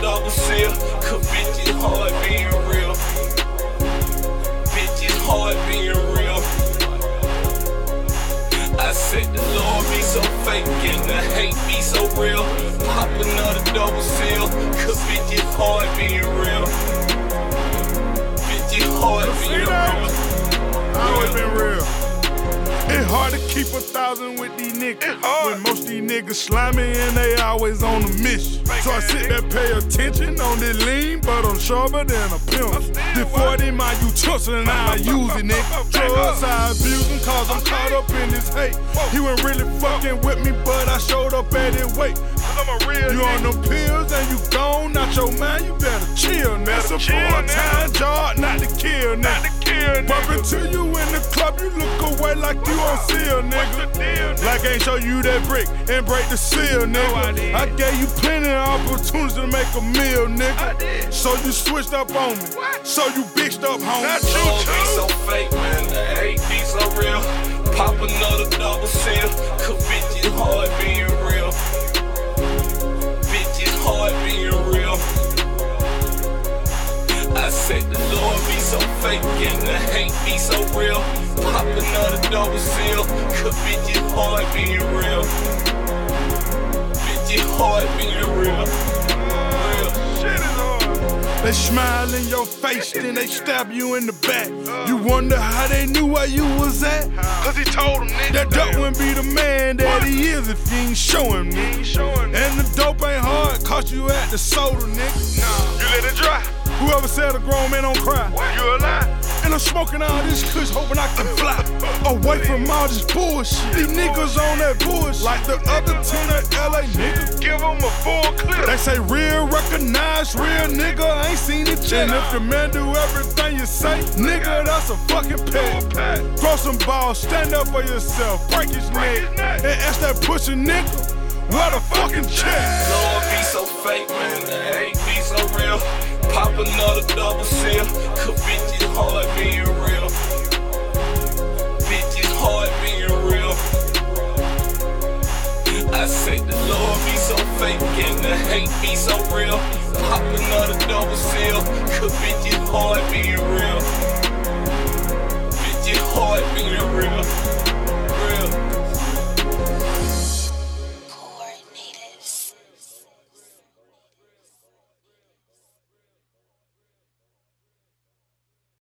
double seal. Cause bitch, it's hard being real. Bitch, it's hard being real. I said the Lord be so fake and the hate be so real. Pop another double seal. Cause bitch, it's hard being real. Bitch, it's hard being real. Always been real. It's hard to keep 1,000 with these niggas. When most these niggas slimy and they always on a mission. So I sit there, pay attention on this lean, but I'm sharper than a pimp. The 40 my utensil and I use it, nigga. Drugs I abuse him cause I'm caught up in this hate. He wasn't really fucking with me, but I showed up at his weight. I'm a real you on them pills and you gone, not your mind, you better chill, nigga. That's a full-time job, not to kill, nigga. Bump into you in the club, you look away like you on seal, nigga. Like I ain't show you that brick and break the seal, nigga. I gave you plenty of opportunities to make a meal, nigga. So you switched up on me, so you bitched up, homie. Lord be so fake, man, the hate be so real. Pop another double seal, cause bitch, it's hard being real. Bitch, it's hard being real. I said the Lord be so fake and the hate be so real. Pop another double seal, cause bitch, it's hard being real. Bitch, it's hard being real. Shit is hard. They smile in your face, then they stab you in the back. You wonder how they knew where you was at? Cause he told them, nigga. That dope wouldn't be the man that he is if he ain't showing me. And the dope ain't hard, caught you at the soda, nigga. Nah, you let it dry. Whoever said a grown man don't cry, you a lie. And I'm smoking all this kush, hoping I can fly away from all this bullshit. These niggas on that bullshit, like the other 10 of LA niggas. Give them a full clip. They say real, recognize real, nigga. I ain't seen it yet. And if the man do everything you say, nigga, that's a fucking pet. Throw some balls, stand up for yourself, break his neck, and ask that pussy nigga, what a fucking check. Lord be so fake, man, the hate be so real. Pop another double seal, cause bitch, it's hard being real. Bitch, it's hard being real. I say the Lord be so fake and the hate be so real. Pop another double seal, cause bitch, it's hard being real. Bitch, it's hard being real.